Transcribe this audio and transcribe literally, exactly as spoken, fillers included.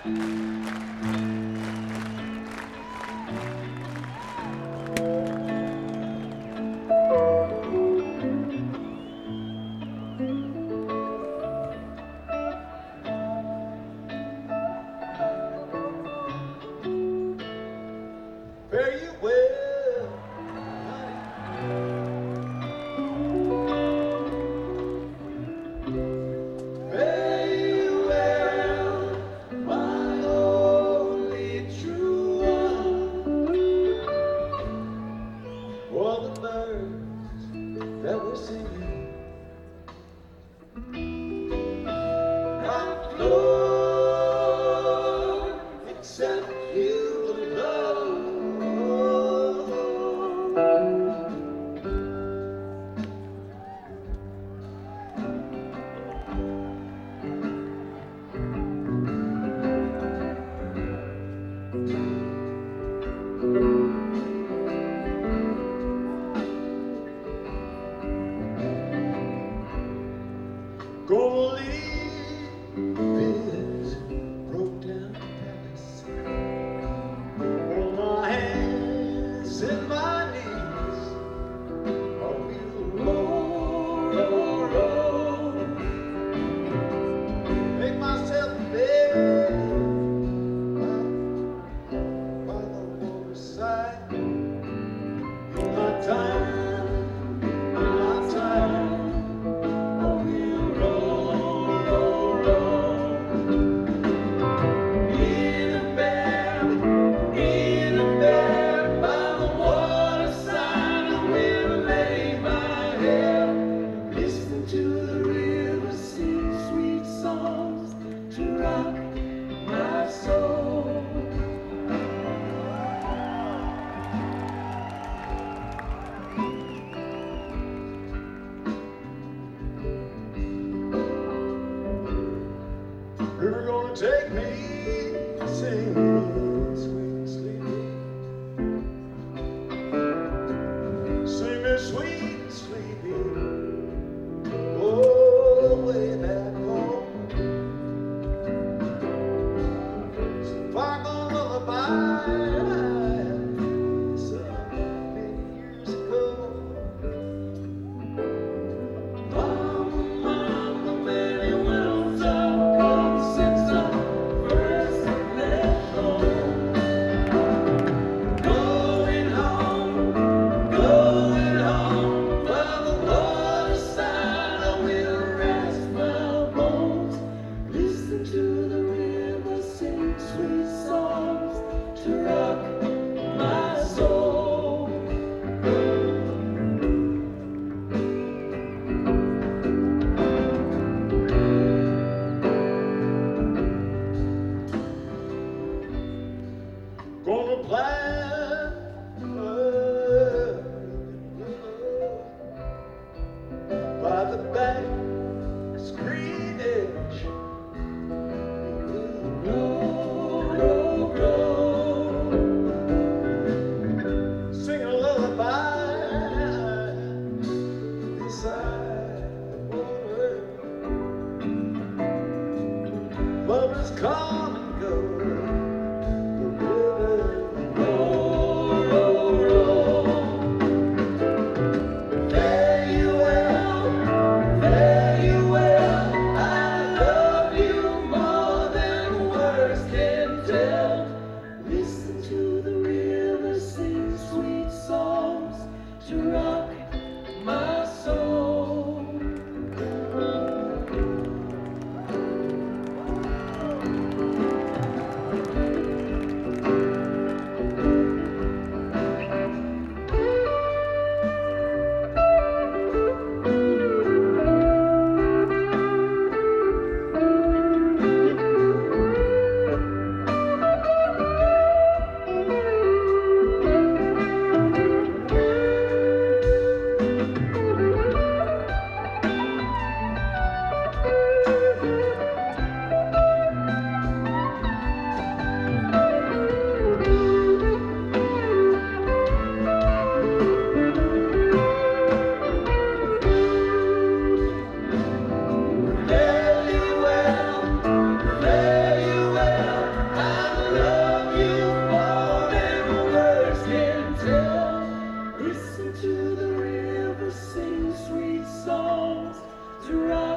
Fare you well, fare you well, my only true one. For the birds that were singing not flown except you alone. Gonna leave this broke down palace on my hands and my knees. I will roll, roll, roll, make myself a bed by, by the waterside. In my time, in my time. River gonna take me singing, sweet sleeping. Sing me sweet sleeping, oh, way back home. Sparkle lullaby, so many years ago. Mama, mama, many winds have come since I first left home. Going home, going home, to the river, sing sweet songs to rise.